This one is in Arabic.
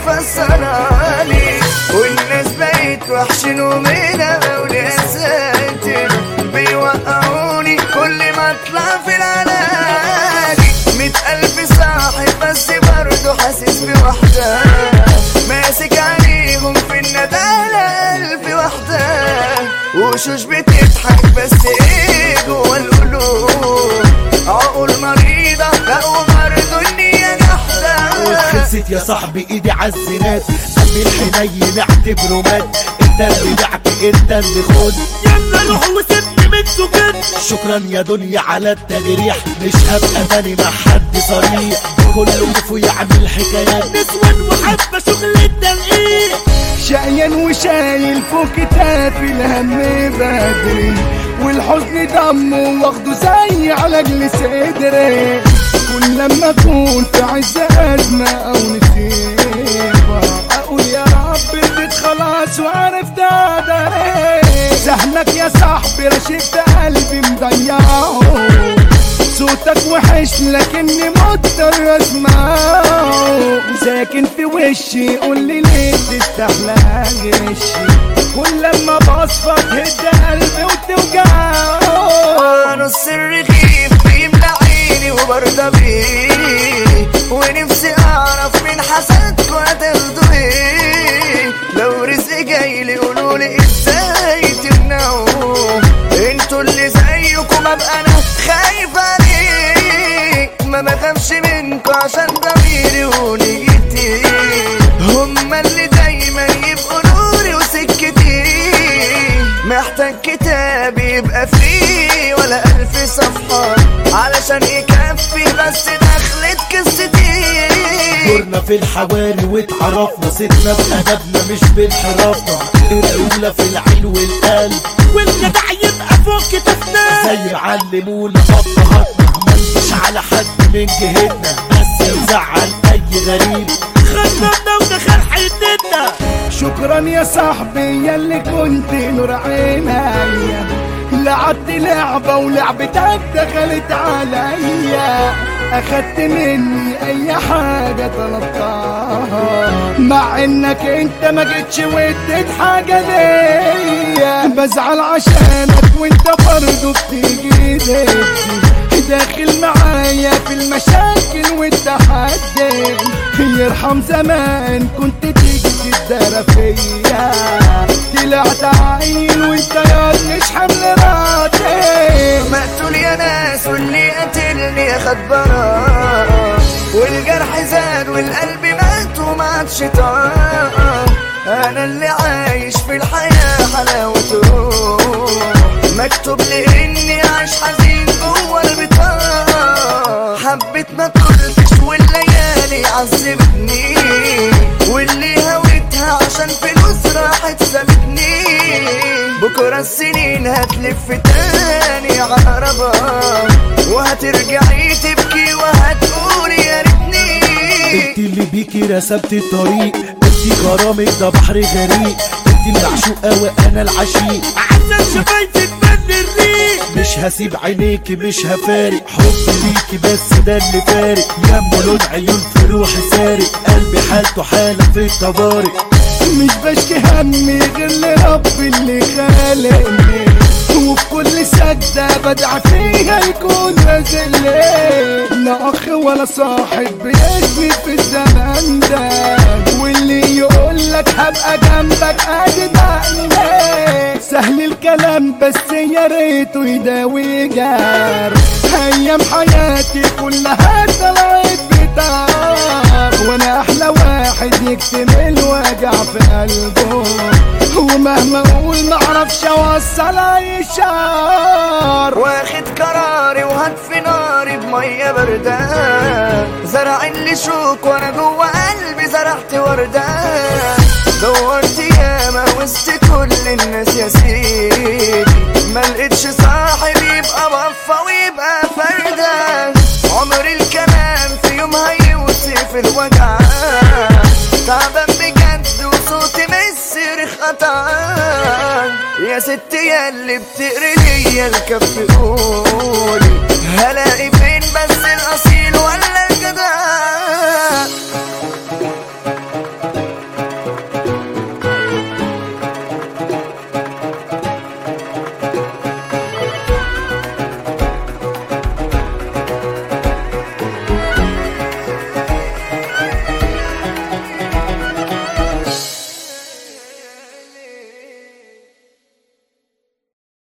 مفسراني، والناس بقيت وحشين ومنها وليا ساتر بيوقعوني كل ما اطلع في العلاجي. 100,000 صاحب بس برضه حاسس بوحدة، ماسك عليهم في الندالة 1000 وحدة، وشوش بتضحك بس ايه جوا القلوب عقول مريضة، لا وبرضه النية جحدة. خلصت يا صاحبي ايدي عالزنات، قلبي الحنين اعتبره مات، انت اللي دعك انت اللي خد، يلا روح وسيبني من سكت. شكرا يا دنيا على التجريح، مش هبقى تاني مع حد صريح، كله كفو يعمل حكايات نسوان وحبة شغل التلقيح. شقيان وشايل فوق كتافي الهم بدري، والحزن دمه واخده زي على جل صدري، كل لما اكون في عز ازمه او نسيبها اقول يا رب اديت خلاص وعرفت ادري. سهلك يا صاحبي رشدت قلبي مضيعه، صوتك وحش لكني مضطر اسمعه، ساكن في وشي قولي ليه تستحلى غشي، كل لما بصفى تهد قلبي وتوجعه. نص الرغيف بيملى عيني وبرضى بيه، ونفسي اعرف من حسدكوا هتاخدوا ايه، لو رزق جايلي قولولي ازاي تمنعوه، انتوا اللي زيكم ابقى انا خايف عليه، ما بخافش منكوا عشان ضميري ونيتي، هما اللي دايما يبقوا نوري وسكتي، محتاج كتاب يبقى فيه ولا 1000 صفحة علشان يكفي بس دخلت قصتي. دورنا في الحواري واتعرفنا، سيبنا بأدبنا مش بانحرافنا، الأولى في العين والقلب، والجدع يبقى فوق كتفنا، زي علمونا خطنا مش على حد من جهتنا، بس يزعل أي غريب خلنا ودخل حياتنا. شكرا يا صاحبي ياللي كنت نور عينيا، لعبت لعبة ولعبتك دخلت عليا، اخدت مني اي حاجة طلبتها، مع انك انت ما جيتش واديت حاجة ليا، بزعل عشانك وانت برضه بتيجي داخل معايا في المشاكل والتحدي، يرحم زمان كنت تيجي تدار فيا، طلعت عين وانت يا مش حمل راتي، مقتول يا ناس واللي قتلني اخد براءة، والجرح زاد والقلب مات وما عادش طاقة، انا اللي عايش في الحياة حلاوته، مكتوب لي اني عايش حزين جوه البطاقة، حبيت ما قلتش والليالي عذبتني، واللي هويتها عشان فلوس راحت سابتني، بكرة السنين هتلف تاني عقربة، وهترجعي تبكي وهتقولي يا ريتني. انت اللي بيكي رسمت الطريق، انت غرامك ده بحر غريق، انت المعشوقة وانا العشيق، عشان شفايفي تبان الريق، مش هسيب عينيكي مش هفارق، حب ليكي بس ده اللي فارق، يا لون عيون في روحي سارق، قلبي حالته حالة في الطوارئ، مش بشكي همي غير لربي اللي خالقني، وفي كل سجدة بدع فيها يكون رازقني، لا أخ ولا صاحب بيجني في الزمان ده، واللي يقولك هبقى جنبك أجد عندك، سهل الكلام بس يا ريته يداوي جار، أيام حياتي كلها طلعت بتعار، وأنا أحلى واحد يكتم الوجع في قلبه، ومهما اقول معرفش اوصل اي شعر، واخد قراري وهطفي ناري بمية بردان، زرع اللي شوك وانا جوه قلبي زرعت وردان، دورت ياما وسط كل الناس يا سيدي، ملقتش صاحب يبقى بفا ويبقى فردان، عمر الكلام في يوم هيوصف الوجع، تعبان بجد وصوتي مصرخ قطعان، يا ست ياللي بتقري ليا الكف قولي هلاقي فين بس الأصل